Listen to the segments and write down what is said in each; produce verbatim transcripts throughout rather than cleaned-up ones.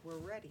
We're ready.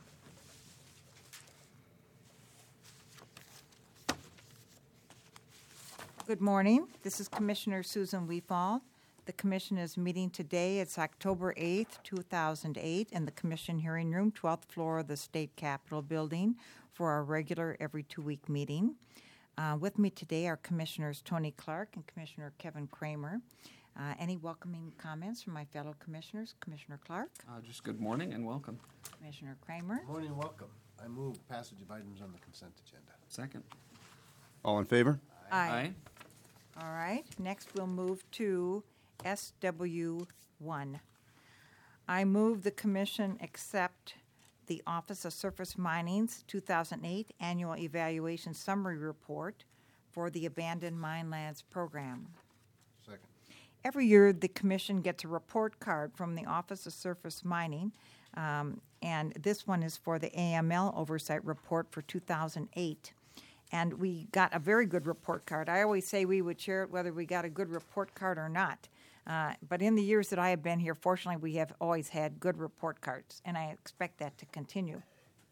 Good morning. This is Commissioner Susan Weefall. The Commission is meeting today. It's October eighth, two thousand eight, in the Commission Hearing Room, twelfth floor of the State Capitol Building for our regular every two-week meeting. Uh, with me today are Commissioners Tony Clark and Commissioner Kevin Kramer. Uh, any welcoming comments from my fellow commissioners? Commissioner Clark? Uh, just good morning and welcome. Commissioner Kramer? Good morning and welcome. I move passage of items on the consent agenda. Second. All in favor? Aye. All right. Next, we'll move to S W one. I move the Commission accept the Office of Surface Mining's two thousand eight Annual Evaluation Summary Report for the Abandoned Mine Lands Program. Second. Every year, the Commission gets a report card from the Office of Surface Mining, um, and this one is for the A M L Oversight Report for two thousand eight. And we got a very good report card. I always say we would share it whether we got a good report card or not. Uh, but in the years that I have been here, fortunately, we have always had good report cards, and I expect that to continue.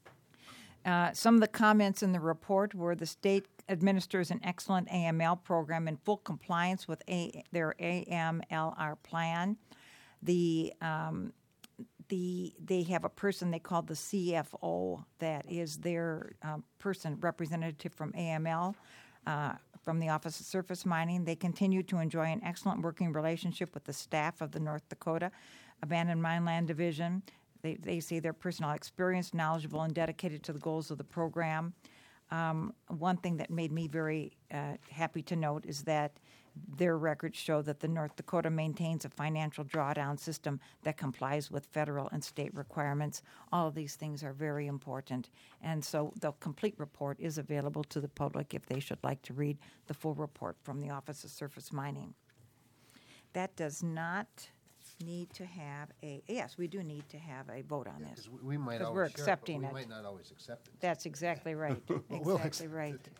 Uh, some of the comments in the report were the state administers an excellent A M L program in full compliance with a, their A M L R plan. The um, The, they have a person they call the C F O that is their um, person representative from A M L, uh, from the Office of Surface Mining. They continue to enjoy an excellent working relationship with the staff of the North Dakota Abandoned Mine Land Division. They, they say they're personnel experienced, knowledgeable, and dedicated to the goals of the program. Um, one thing that made me very uh, happy to note is that their records show that the North Dakota maintains a financial drawdown system that complies with federal and state requirements. All of these things are very important. And so the complete report is available to the public if they should like to read the full report from the Office of Surface Mining. That does not need to have a, yes, we do need to have a vote on Yeah, this. 'cause we- we might 'Cause always we're share it, but accepting we it. might not always accept it. That's exactly right. We'll Exactly accept right. it.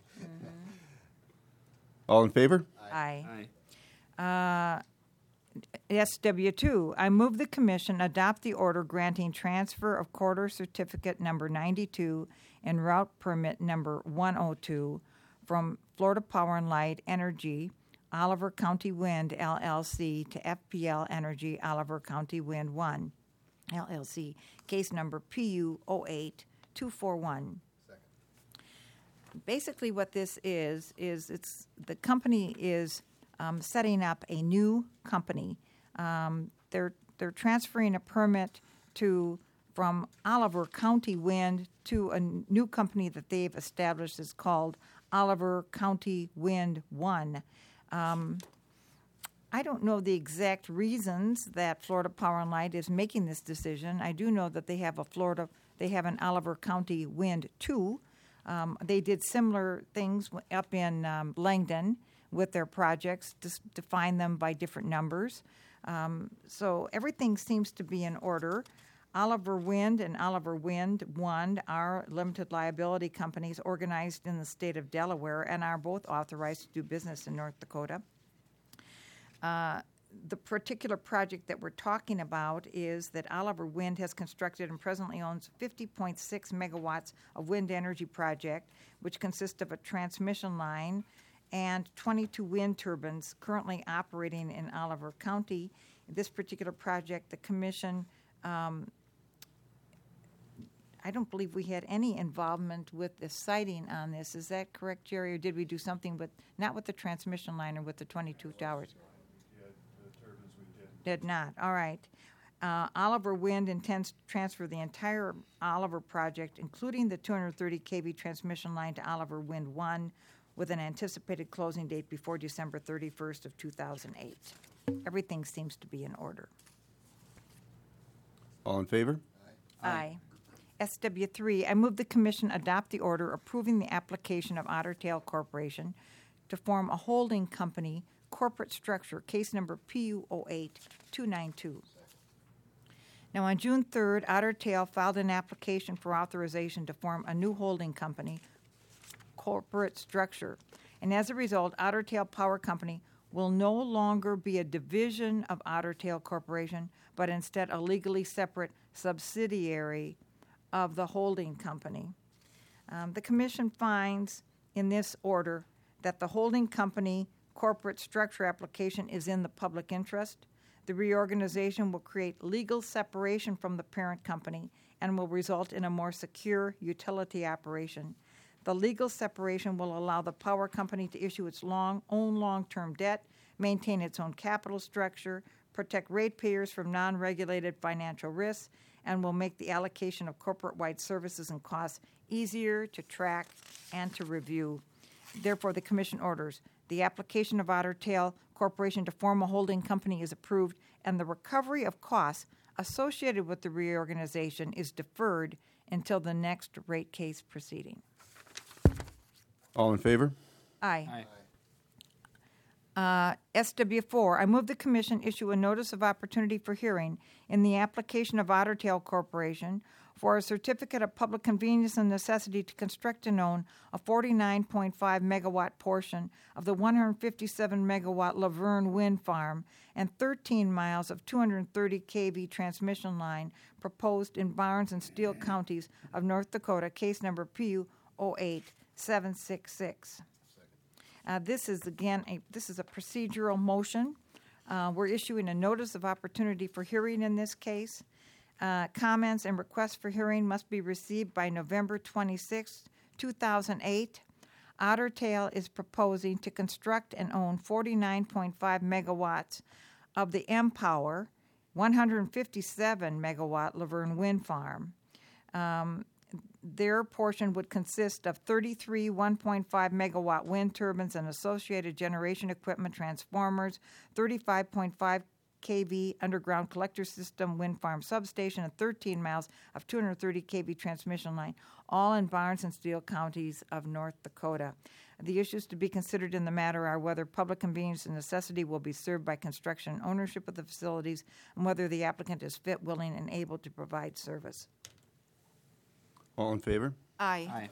All in favor? Aye. Aye. Uh, S W two, I move the Commission adopt the order granting transfer of quarter certificate number ninety-two and route permit number one oh two from Florida Power and Light Energy, Oliver County Wind, L L C, to F P L Energy, Oliver County Wind one, L L C, case number P U zero eight two four one. Basically what this is, is it's the company is um, setting up a new company. Um, they're they're transferring a permit to from Oliver County Wind to a n- new company that they've established. Is called Oliver County Wind One. Um, I don't know the exact reasons that Florida Power and Light is making this decision. I do know that they have a Florida they have an Oliver County Wind Two. Um, they did similar things w- up in um, Langdon with their projects, to s- define them by different numbers. Um, so everything seems to be in order. Oliver Wind and Oliver Wind One are limited liability companies organized in the state of Delaware and are both authorized to do business in North Dakota. Uh, The particular project that we're talking about is that Oliver Wind has constructed and presently owns fifty point six megawatts of wind energy project, which consists of a transmission line and twenty-two wind turbines currently operating in Oliver County. This particular project, the Commission, um, I don't believe we had any involvement with the siting on this. Is that correct, Jerry, or did we do something with, not with the transmission line or with the twenty-two towers? Did not. All right. Uh, Oliver Wind intends to transfer the entire Oliver project, including the two hundred thirty kilovolt transmission line, to Oliver Wind One, with an anticipated closing date before December thirty-first of two thousand eight. Everything seems to be in order. All in favor? Aye. S W three, I move the Commission adopt the order approving the application of Otter Tail Corporation to form a holding company corporate structure, case number P U zero eight two nine two. Now, on June third, Otter Tail filed an application for authorization to form a new holding company corporate structure. And as a result, Otter Tail Power Company will no longer be a division of Otter Tail Corporation, but instead a legally separate subsidiary of the holding company. Um, the Commission finds in this order that the holding company corporate structure application is in the public interest. The reorganization will create legal separation from the parent company and will result in a more secure utility operation. The legal separation will allow the power company to issue its long, own long-term debt, maintain its own capital structure, protect ratepayers from non-regulated financial risks, and will make the allocation of corporate-wide services and costs easier to track and to review. Therefore, the Commission orders the application of Otter Tail Corporation to form a holding company is approved, and the recovery of costs associated with the reorganization is deferred until the next rate case proceeding. All in favor? Aye. Aye. Uh, S W four, I move the Commission issue a notice of opportunity for hearing in the application of Otter Tail Corporation for a certificate of public convenience and necessity to construct and own a forty-nine point five megawatt portion of the one hundred fifty-seven megawatt Laverne Wind Farm and thirteen miles of two hundred thirty kilovolt transmission line proposed in Barnes and Steele counties of North Dakota, case number P U zero eight seven six six. Uh, this is again a this is a procedural motion. Uh, we're issuing a notice of opportunity for hearing in this case. Uh, comments and requests for hearing must be received by November twenty-sixth, two thousand eight. Otter Tail is proposing to construct and own forty-nine point five megawatts of the M-Power one hundred fifty-seven megawatt Laverne Wind Farm. Um, Their portion would consist of thirty-three one point five megawatt wind turbines and associated generation equipment transformers, thirty-five point five kilovolt underground collector system wind farm substation, and thirteen miles of two hundred thirty kilovolt transmission line, all in Barnes and Steele counties of North Dakota. The issues to be considered in the matter are whether public convenience and necessity will be served by construction and ownership of the facilities, and whether the applicant is fit, willing, and able to provide service. All in favor? Aye. Aye.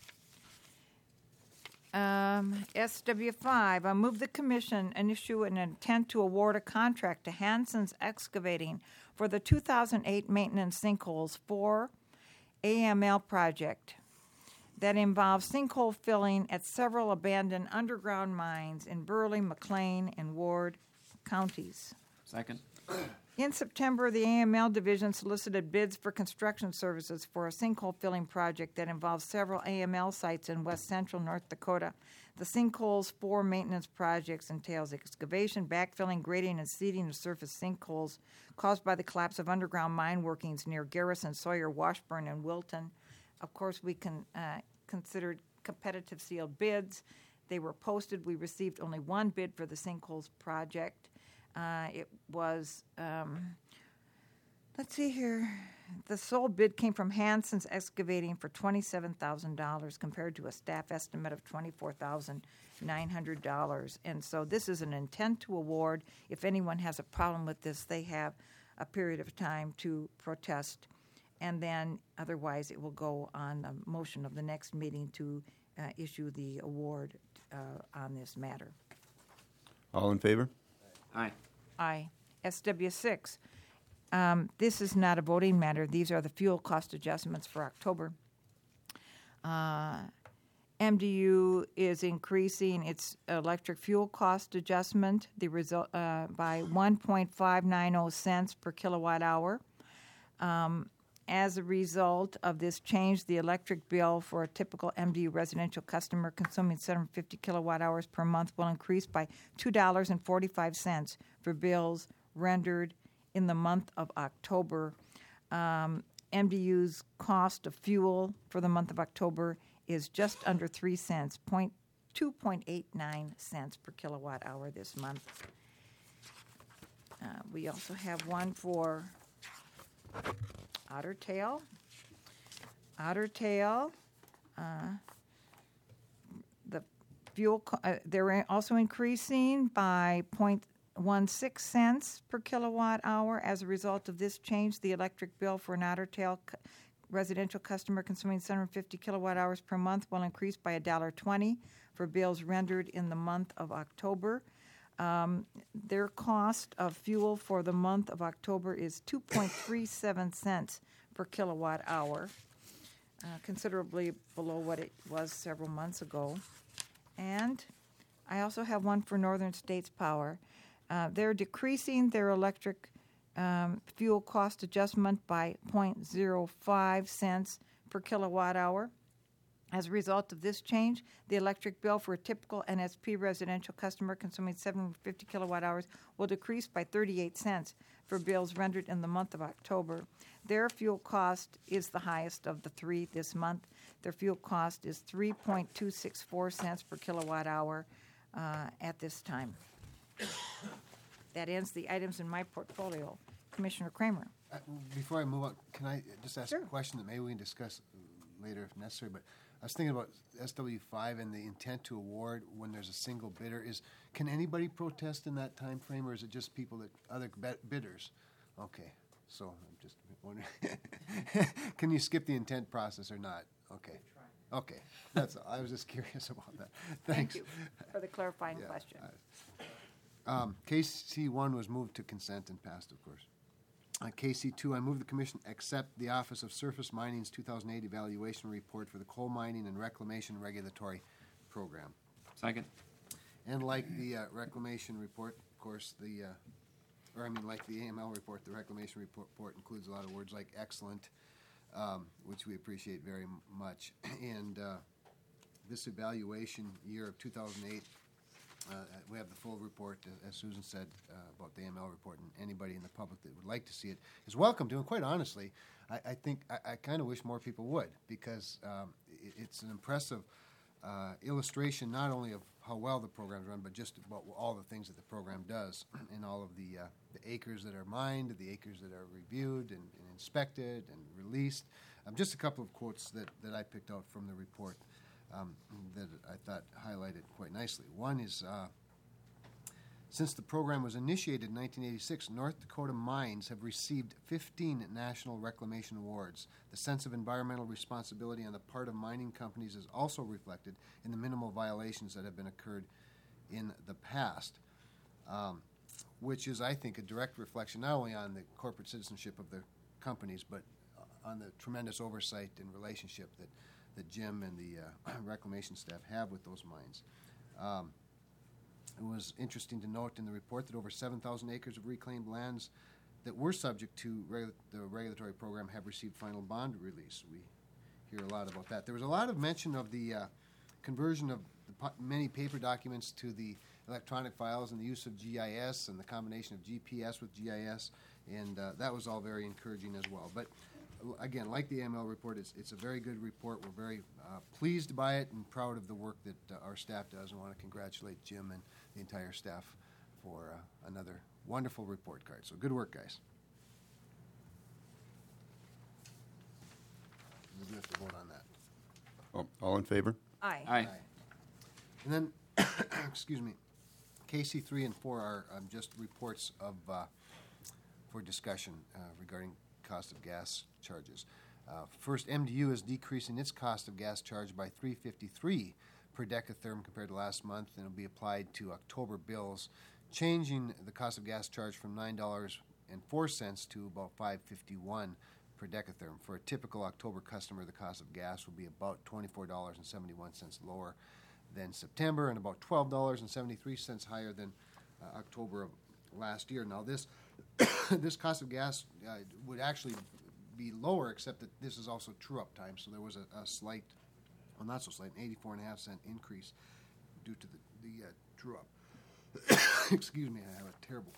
Um, S W five, I move the Commission and issue an intent to award a contract to Hanson's Excavating for the two thousand eight Maintenance Sinkholes four A M L project that involves sinkhole filling at several abandoned underground mines in Burley, McLean, and Ward counties. Second. In September, the A M L division solicited bids for construction services for a sinkhole filling project that involves several A M L sites in west central North Dakota. The sinkholes four maintenance projects entails excavation, backfilling, grading, and seeding of surface sinkholes caused by the collapse of underground mine workings near Garrison, Sawyer, Washburn, and Wilton. Of course, we can uh, considered competitive sealed bids. They were posted. We received only one bid for the sinkholes project. Uh, it was, um, let's see here, the sole bid came from Hanson's Excavating for twenty-seven thousand dollars compared to a staff estimate of twenty-four thousand nine hundred dollars. And so this is an intent to award. If anyone has a problem with this, they have a period of time to protest. And then otherwise it will go on the motion of the next meeting to uh, issue the award uh, on this matter. All in favor? Aye. Aye. S W six. Um, this is not a voting matter. These are the fuel cost adjustments for October. Uh, M D U is increasing its electric fuel cost adjustment the result, uh, by one point five nine zero cents per kilowatt hour. Um, As a result of this change, the electric bill for a typical M D U residential customer consuming seven hundred fifty kilowatt hours per month will increase by two dollars and forty-five cents for bills rendered in the month of October. Um, M D U's cost of fuel for the month of October is just under three cents, two point eight nine cents per kilowatt hour this month. Uh, we also have one for Otter Tail. Otter Tail, uh, the fuel, co- uh, they're also increasing by zero point one six cents per kilowatt hour. As a result of this change, the electric bill for an Otter Tail cu- residential customer consuming seven hundred fifty kilowatt hours per month will increase by one dollar and twenty cents for bills rendered in the month of October. Um, their cost of fuel for the month of October is two point three seven cents per kilowatt hour, uh, considerably below what it was several months ago. And I also have one for Northern States Power. Uh, they're decreasing their electric um, fuel cost adjustment by zero point zero five cents per kilowatt hour. As a result of this change, the electric bill for a typical N S P residential customer consuming seven hundred fifty kilowatt hours will decrease by thirty-eight cents for bills rendered in the month of October. Their fuel cost is the highest of the three this month. Their fuel cost is three point two six four cents per kilowatt hour uh, at this time. That ends the items in my portfolio. Commissioner Kramer. Uh, Before I move on, can I just ask Sure. a question that maybe we can discuss later if necessary? But I was thinking about S W five and the intent to award when there's a single bidder. Is can anybody protest in that time frame, or is it just people that other bid- bidders? Okay, so I'm just wondering, can you skip the intent process or not? Okay, okay, that's all. I was just curious about that. Thanks. Thank you for the clarifying Yeah, question. I- Um, K C one was moved to consent and passed, of course. Uh, K C two, I move the commission accept the Office of Surface Mining's two thousand eight evaluation report for the coal mining and reclamation regulatory program. Second. And like the uh, reclamation report, of course, the, uh, or I mean, like the A M L report, the reclamation report, report includes a lot of words like excellent, um, which we appreciate very m- much. And uh, this evaluation year of two thousand eight, Uh, we have the full report, uh, as Susan said, uh, about the A M L report, and anybody in the public that would like to see it is welcome to. And quite honestly, I, I think I, I kind of wish more people would, because um, it, it's an impressive uh, illustration not only of how well the program's run, but just about all the things that the program does, and all of the, uh, the acres that are mined, the acres that are reviewed and, and inspected and released. Um, just a couple of quotes that, that I picked out from the report. Um, that I thought highlighted quite nicely. One is, uh, since the program was initiated in nineteen eighty-six, North Dakota mines have received fifteen national reclamation awards. The sense of environmental responsibility on the part of mining companies is also reflected in the minimal violations that have been occurred in the past, um, which is, I think, a direct reflection not only on the corporate citizenship of the companies, but on the tremendous oversight and relationship that that Jim and the uh, reclamation staff have with those mines. Um, it was interesting to note in the report that over seven thousand acres of reclaimed lands that were subject to regu- the regulatory program have received final bond release. We hear a lot about that. There was a lot of mention of the uh, conversion of the po- many paper documents to the electronic files and the use of G I S and the combination of G P S with G I S, and uh, that was all very encouraging as well. But again, like the A M L report, it's, it's a very good report. We're very uh, pleased by it and proud of the work that uh, our staff does, and want to congratulate Jim and the entire staff for uh, another wonderful report card. So good work, guys. We do have to vote on that. Oh, all in favor? Aye. Aye. And then, excuse me, K C three and four are um, just reports of, uh, for discussion uh, regarding cost of gas charges. Uh, First, M D U is decreasing its cost of gas charge by three dollars and fifty-three cents per decatherm compared to last month, and it'll be applied to October bills, changing the cost of gas charge from nine dollars and four cents to about five dollars and fifty-one cents per decatherm. For a typical October customer, the cost of gas will be about twenty-four dollars and seventy-one cents lower than September, and about twelve dollars and seventy-three cents higher than uh, October of last year. Now, this this cost of gas uh, would actually be lower, except that this is also true-up time, so there was a, a slight, well, not so slight, an eighty-four and a half cent increase due to the, the uh, true-up. Excuse me, I have a terrible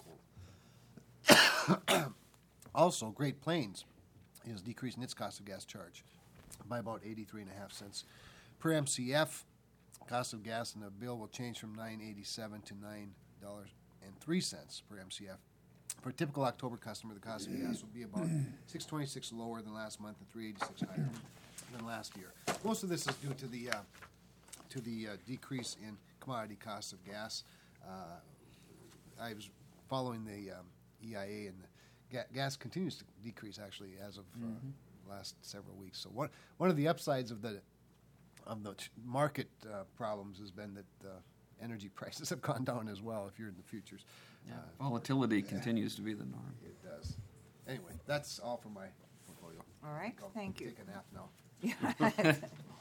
cold. Also, Great Plains is decreasing its cost of gas charge by about eighty-three and a half cents per M C F. Cost of gas in the bill will change from nine eighty-seven to nine dollars and three cents per M C F. For a typical October customer, the cost of gas will be about six twenty-six lower than last month and three eighty-six higher than last year. Most of this is due to the uh, to the uh, decrease in commodity costs of gas. Uh, I was following the um, E I A, and the ga- gas continues to decrease actually as of uh, last several weeks. So one one of the upsides of the of the ch- market uh, problems has been that uh, energy prices have gone down as well if you're in the futures. Yeah. Uh, Volatility continues to be the norm. It does. Anyway, that's all for my portfolio. All right, I'll thank you. Take a nap now.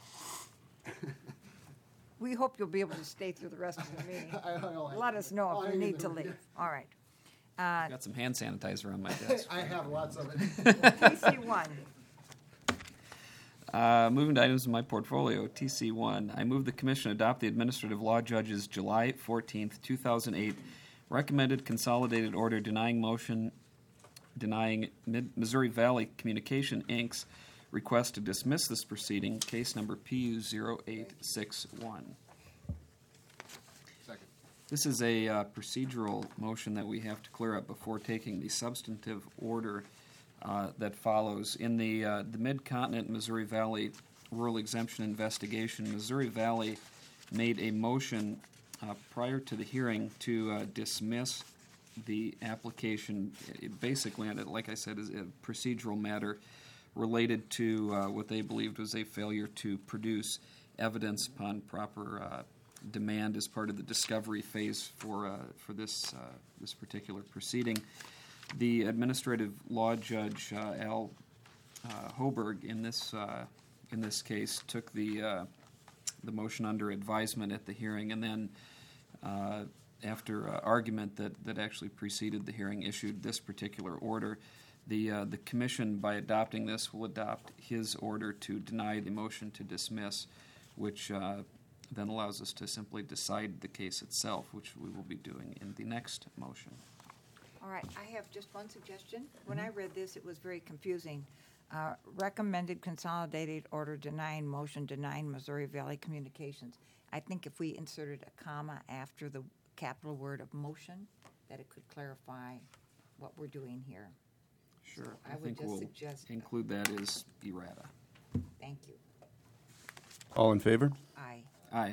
We hope you'll be able to stay through the rest of the meeting. I- I'll- Let us know I'll if you hang in need to there. leave. All right. Uh, Got some hand sanitizer on my desk. I have lots of it. T C one. Uh, moving to items in my portfolio, T C one. I move the Commission adopt the Administrative Law Judge's July fourteenth, two thousand eight recommended consolidated order denying motion, denying Mid- Missouri Valley Communication, Incorporated's request to dismiss this proceeding, case number P U zero eight six one. Second. This is a uh, procedural motion that we have to clear up before taking the substantive order uh, that follows. In the uh, the Mid-Continent Missouri Valley Rural Exemption Investigation, Missouri Valley made a motion uh, prior to the hearing to uh, dismiss the application. It basically, and it, like I said, is a procedural matter related to uh, what they believed was a failure to produce evidence upon proper uh, demand as part of the discovery phase for uh, for this uh, this particular proceeding. The administrative law judge uh, Al uh, Hoberg in this uh, in this case took the uh, the motion under advisement at the hearing, and then uh, after uh, argument that that actually preceded the hearing, issued this particular order. The uh, the commission, by adopting this, will adopt his order to deny the motion to dismiss, which uh, then allows us to simply decide the case itself, which we will be doing in the next motion. All right, I have just one suggestion. When I read this, it was very confusing. Uh, recommended consolidated order denying motion denying Missouri Valley Communications. I think if we inserted a comma after the capital word of motion, that it could clarify what we're doing here. Sure. So I, I would think just we'll suggest that. include that as errata. Thank you. All in favor? Aye. Aye.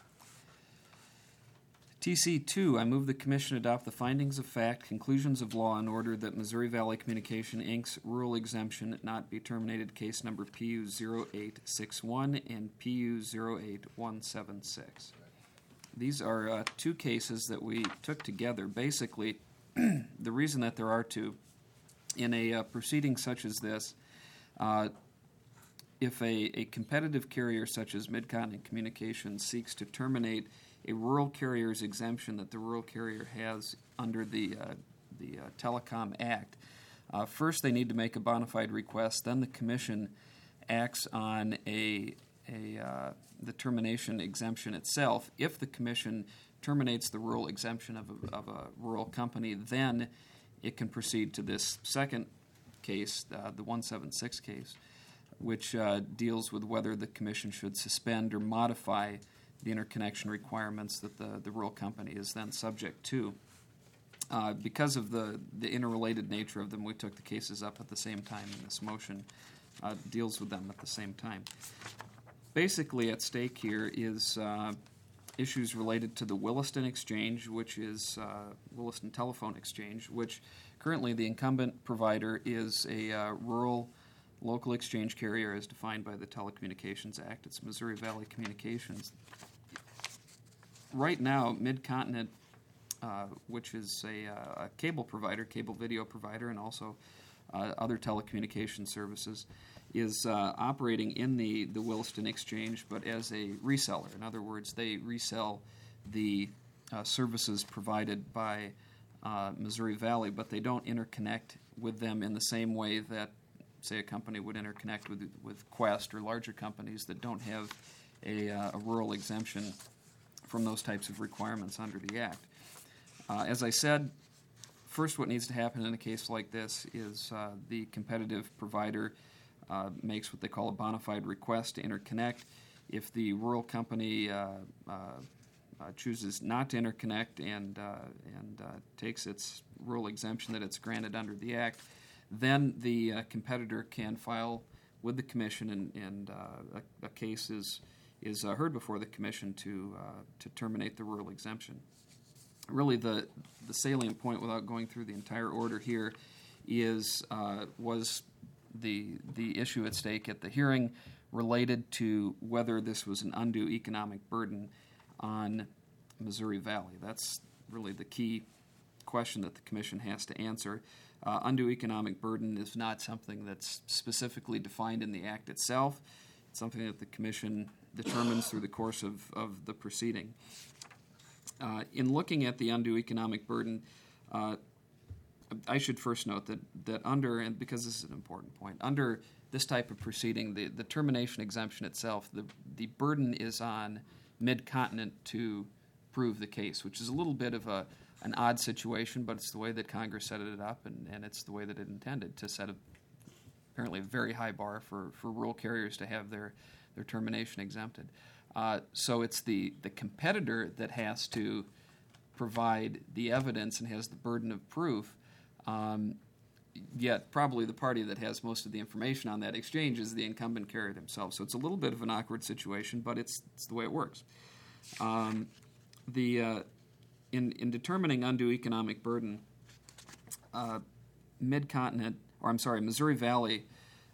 T C two, I move the Commission adopt the findings of fact, conclusions of law, and order that Missouri Valley Communication, Incorporated's rural exemption not be terminated, case number P U zero eight six one and P U zero eight one seven six. These are uh, two cases that we took together. Basically, the reason that there are two, in a uh, proceeding such as this, uh, if a, a competitive carrier such as Mid-Continent Communications seeks to terminate a rural carrier's exemption that the rural carrier has under the uh, the uh, Telecom Act, uh, first they need to make a bona fide request. Then the Commission acts on a a uh, the termination exemption itself. If the Commission terminates the rural exemption of a, of a rural company, then it can proceed to this second case, uh, the one seventy-six case, which uh, deals with whether the Commission should suspend or modify the interconnection requirements that the, the rural company is then subject to. Uh, because of the, the interrelated nature of them, we took the cases up at the same time, and this motion uh, deals with them at the same time. Basically, at stake here is uh, issues related to the Williston Exchange, which is uh, Williston Telephone Exchange, which currently the incumbent provider is a uh, rural local exchange carrier as defined by the Telecommunications Act. It's Missouri Valley Communications. Right now, Mid-Continent, uh, which is a, uh, a cable provider, cable video provider, and also uh, other telecommunication services, is uh, operating in the, the Williston Exchange, but as a reseller. In other words, they resell the uh, services provided by uh, Missouri Valley, but they don't interconnect with them in the same way that, say, a company would interconnect with with Quest or larger companies that don't have a, uh, a rural exemption from those types of requirements under the Act. Uh, as I said, first what needs to happen in a case like this is uh, the competitive provider uh, makes what they call a bona fide request to interconnect. If the rural company uh, uh, uh, chooses not to interconnect and, uh, and uh, takes its rural exemption that it's granted under the Act, then the uh, competitor can file with the Commission, and, and uh, a, a case is is uh, heard before the Commission to uh, to terminate the rural exemption. Really, the the salient point, without going through the entire order here, is uh, was the the issue at stake at the hearing related to whether this was an undue economic burden on Missouri Valley? That's really the key question that the commission has to answer. Uh, undue economic burden is not something that's specifically defined in the act itself. It's something that the commission determines through the course of, of the proceeding. Uh, in looking at the undue economic burden, uh, I should first note that, that under, and because this is an important point, under this type of proceeding, the, the termination exemption itself, the, the burden is on Mid-Continent to prove the case, which is a little bit of a an odd situation, but it's the way that Congress set it up, and, and it's the way that it intended to set a, apparently a very high bar for, for rural carriers to have their, their termination exempted. Uh, so it's the, the competitor that has to provide the evidence and has the burden of proof, um, yet probably the party that has most of the information on that exchange is the incumbent carrier themselves. So it's a little bit of an awkward situation, but it's, it's the way it works. Um, the uh, In, in determining undue economic burden, uh, Mid-Continent, or I'm sorry, Missouri Valley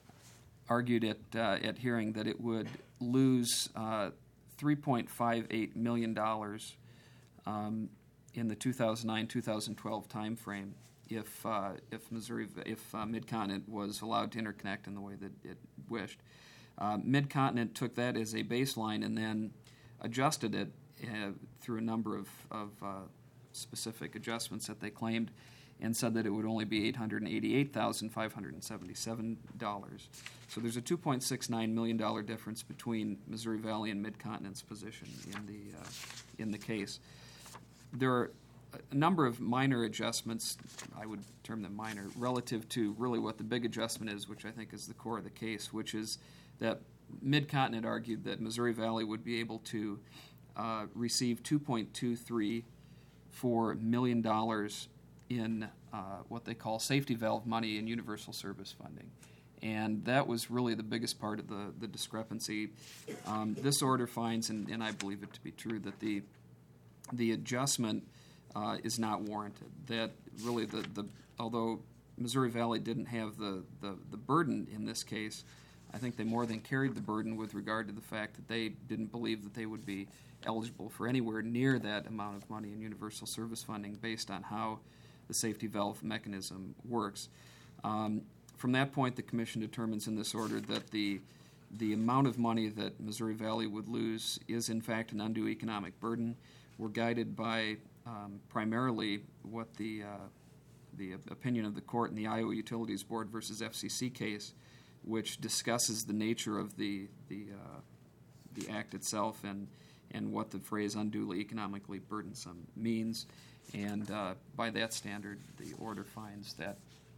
argued at, uh, at hearing that it would lose uh, three point five eight million dollars um, in the two thousand nine two thousand twelve timeframe if uh, if Missouri if uh, Mid-Continent was allowed to interconnect in the way that it wished. Uh, Mid-Continent took that as a baseline and then adjusted it Uh, through a number of, of uh, specific adjustments that they claimed, and said that it would only be eight hundred eighty-eight thousand five hundred seventy-seven dollars. So there's a two point six nine million dollars difference between Missouri Valley and Mid-Continent's position in the uh, in the case. There are a number of minor adjustments, I would term them minor, relative to really what the big adjustment is, which I think is the core of the case, which is that Mid-Continent argued that Missouri Valley would be able to Uh, receive two point two three four million dollars in uh, what they call safety valve money and universal service funding. And that was really the biggest part of the, the discrepancy. Um, this order finds, and, and I believe it to be true, that the the adjustment uh, is not warranted. That really, the, the although Missouri Valley didn't have the, the, the burden in this case, I think they more than carried the burden with regard to the fact that they didn't believe that they would be eligible for anywhere near that amount of money in universal service funding based on how the safety valve mechanism works. Um, from that point, the Commission determines in this order that the the amount of money that Missouri Valley would lose is in fact an undue economic burden. We're guided by um, primarily what the uh, the opinion of the court in the Iowa Utilities Board versus F C C case, which discusses the nature of the the uh, the act itself and and what the phrase unduly economically burdensome means, and uh, by that standard, the order finds that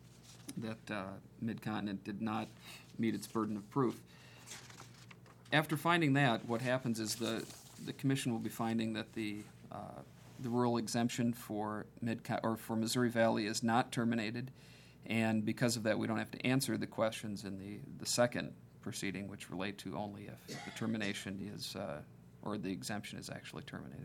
that uh, Mid-Continent did not meet its burden of proof. After finding that, what happens is the the commission will be finding that the uh, the rural exemption for Mid or for Missouri Valley is not terminated, and because of that, we don't have to answer the questions in the the second proceeding, which relate to only if the termination is. Uh, or the exemption is actually terminated.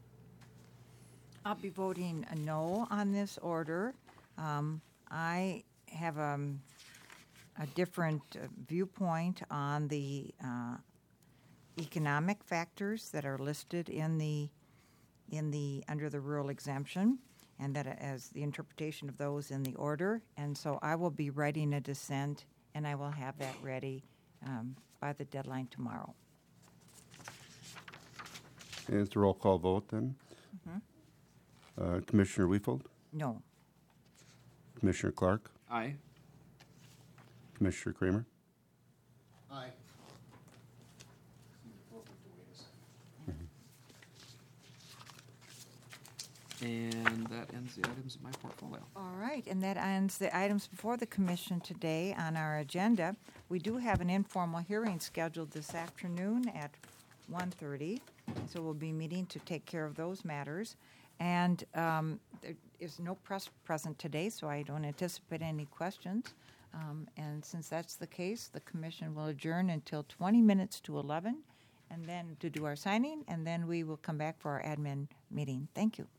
I'll be voting a no on this order. Um, I have um, a different uh, viewpoint on the uh, economic factors that are listed in the in the under the rural exemption, and that as the interpretation of those in the order. And so I will be writing a dissent, and I will have that ready um, by the deadline tomorrow. And it's a roll call vote then. Mm-hmm. Uh, Commissioner Weefold, No. Commissioner Clark, Aye. Commissioner Kramer, Aye. And that ends the items in my portfolio. All right, and that ends the items before the commission today on our agenda. We do have an informal hearing scheduled this afternoon at one thirty, so we'll be meeting to take care of those matters. And um, there is no press present today, so I don't anticipate any questions. Um, and since that's the case, the commission will adjourn until twenty minutes to eleven, and then to do our signing, and then we will come back for our admin meeting. Thank you.